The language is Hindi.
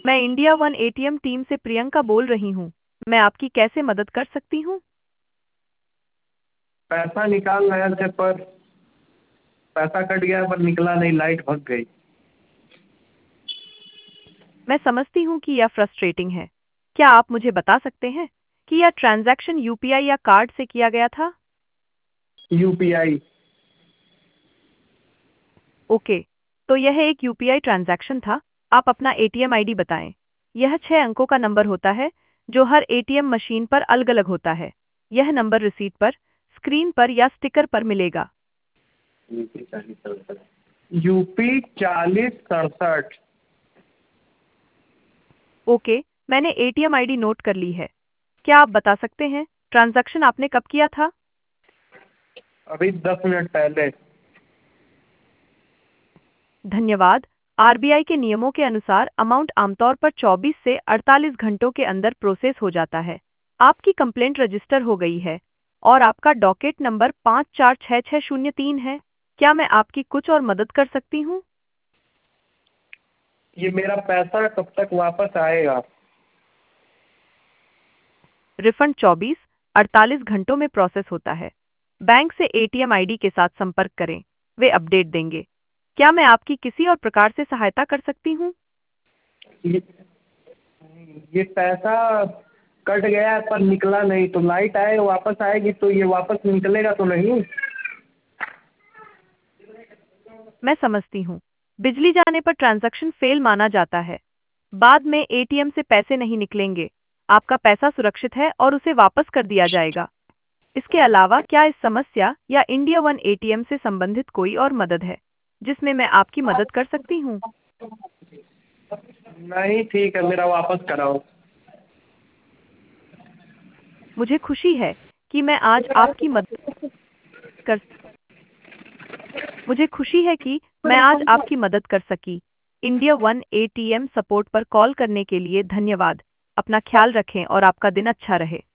मैं इंडिया वन एटीएम टीम से प्रियंका बोल रही हूँ। मैं आपकी कैसे मदद कर सकती हूँ? पैसा निकाल रहे थे पर पैसा कट गया पर निकला नहीं, लाइट भग गई। मैं समझती हूँ कि यह फ्रस्ट्रेटिंग है। क्या आप मुझे बता सकते हैं कि यह ट्रांजैक्शन यूपीआई या कार्ड से किया गया था? यूपीआई। ओके, तो यह एक यूपीआई ट्रांजैक्शन था। आप अपना एटीएम आईडी बताएं। यह 6 अंकों का नंबर होता है जो हर एटीएम मशीन पर अलग-अलग होता है। यह नंबर रिसीट पर, स्क्रीन पर या स्टिकर पर मिलेगा। यूपी 4067। ओके, मैंने एटीएम आईडी नोट कर ली है। क्या आप बता सकते हैं ट्रांजैक्शन आपने कब किया था? अभी 10 मिनट पहले। धन्यवाद। आरबीआई के नियमों के अनुसार अमाउंट आमतौर पर 24 से 48 घंटों के अंदर प्रोसेस हो जाता है। आपकी कंप्लेंट रजिस्टर हो गई है और आपका डॉकेट नंबर 546603 है। क्या मैं आपकी कुछ और मदद कर सकती हूँ? ये मेरा पैसा कब तक वापस आएगा? रिफंड 24-48 घंटों में प्रोसेस होता है। बैंक से एटीएम आईडी के साथ संपर्क करें, वे अपडेट देंगे। क्या मैं आपकी किसी और प्रकार से सहायता कर सकती हूँ? ये ये पैसा कट गया है पर निकला नहीं, तो लाइट आएगा वापस आएगी तो ये वापस निकलेगा तो नहीं? मैं समझती हूँ। बिजली जाने पर ट्रांजैक्शन फेल माना जाता है। बाद में एटीएम से पैसे नहीं निकलेंगे। आपका पैसा सुरक्षित है और उसे वापस कर दिया जाएगा। इसके अलावा क्या इस समस्या या इंडिया वन एटीएम से संबंधित कोई और मदद है जिसमें मैं आपकी मदद कर सकती हूँ? नहीं, ठीक है, मेरा वापस कराओ। मुझे खुशी है कि मैं आज आपकी मदद कर मुझे खुशी है कि मैं आज आपकी मदद कर सकी। इंडिया वन एटीएम सपोर्ट पर कॉल करने के लिए धन्यवाद। अपना ख्याल रखें और आपका दिन अच्छा रहे।